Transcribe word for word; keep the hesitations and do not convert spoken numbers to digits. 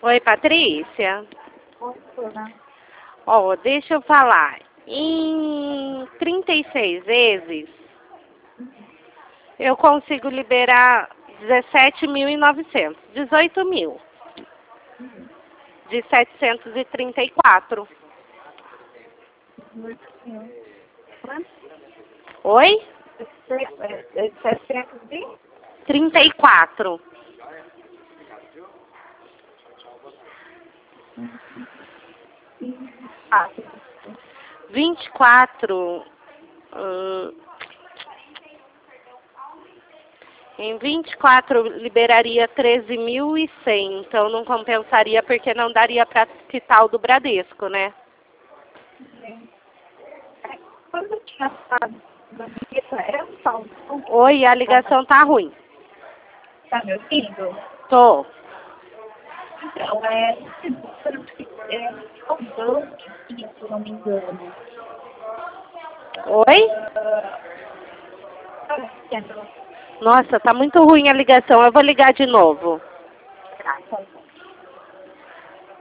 Oi, Patrícia. Funciona. Ó, deixa eu falar. Em trinta e seis vezes, eu consigo liberar dezessete mil e novecentos. dezoito mil. De setecentos e trinta e quatro. Quanto? Oi? É setecentos e? trinta e quatro. Ah, vinte e quatro. Hum, em vinte e quatro liberaria treze mil e cem. Então não compensaria porque não daria para quitar o do Bradesco, né? quando eu tinha falado da vinheta, era um saldo. Oi, a ligação tá ruim. Tá me ouvindo? Tô. Então, é, é salvando aqui, se não me engano. Oi? Ah, Nossa, tá muito ruim a ligação. Eu vou ligar de novo.